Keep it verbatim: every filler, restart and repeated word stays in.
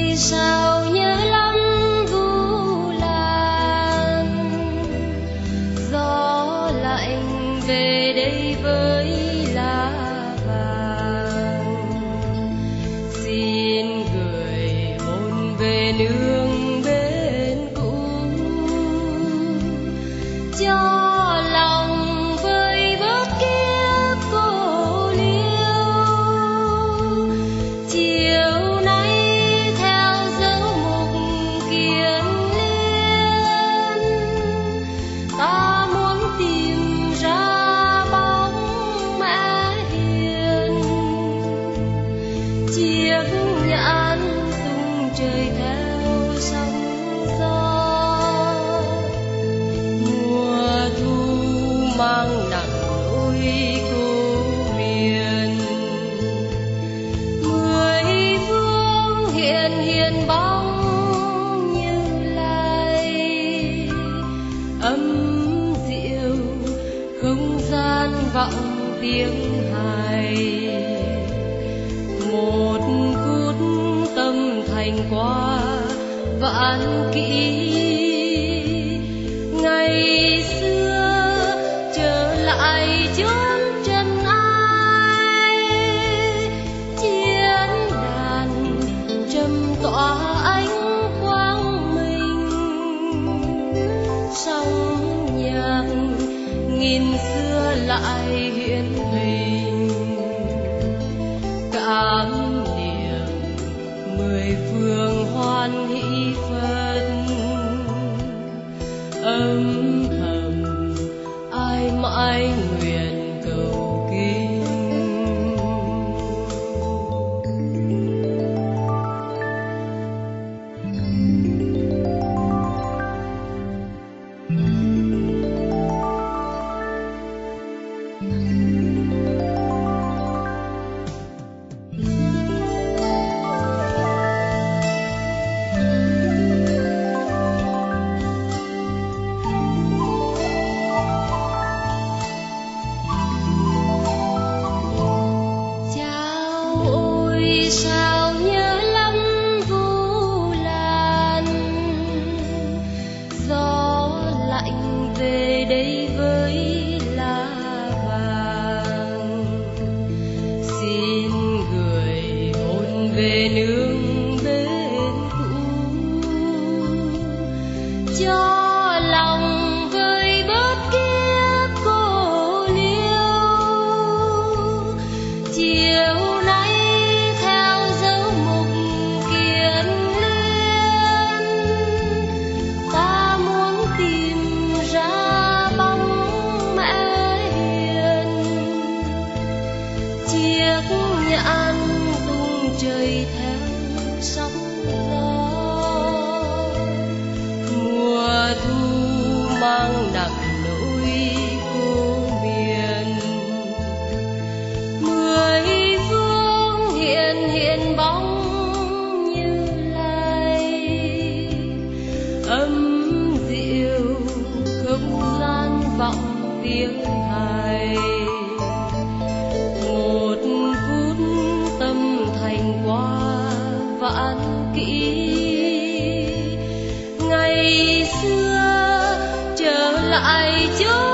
sao nhớ lắm Vu Lan, gió lạnh về đây với lá vàng, xin gửi hôn về nương bên cũ, cho lòng vơi bớt kiếp cô liêu. Chiều nay theo dấu mục kiền liên, ta muốn tìm ra bóng mẹ hiền. Chiếc nhãn tung trời theo sóng gió, mùa thu mang nặng nỗi cô miền. Mười phương hiện hiện bóng Như Lai, âm dịu không gian vọng tiếng hài. Một phút tâm thành qua vạn kỷ, ngày xưa trở lại chốn trần ai. Chiến đàn trầm tỏa ánh quang minh, sóng nhạc nghìn xưa lại hiện hình. Cảm niệm mười phương hoan hỷ phân, âm thầm ai mãi nguyện cầu kinh. Chao ôi sao nhớ lắm Vu Lan, gió lạnh về đây với lá vàng, xin gửi hôn về nương bên cũ, cho lòng vơi bớt kiếp cô liêu. Chiều nay theo dấu mục kiền liên, ta muốn tìm ra bóng mẹ hiền. Chiếc nhãn tung trời theo sóng gió, mùa thu mang nặng nỗi cô miền. Mười phương hiện hiện bóng Như Lai, âm dịu không gian vọng tiếng hài. Một phút tâm thành qua vạn kỷ, ngày xưa trở lại chốn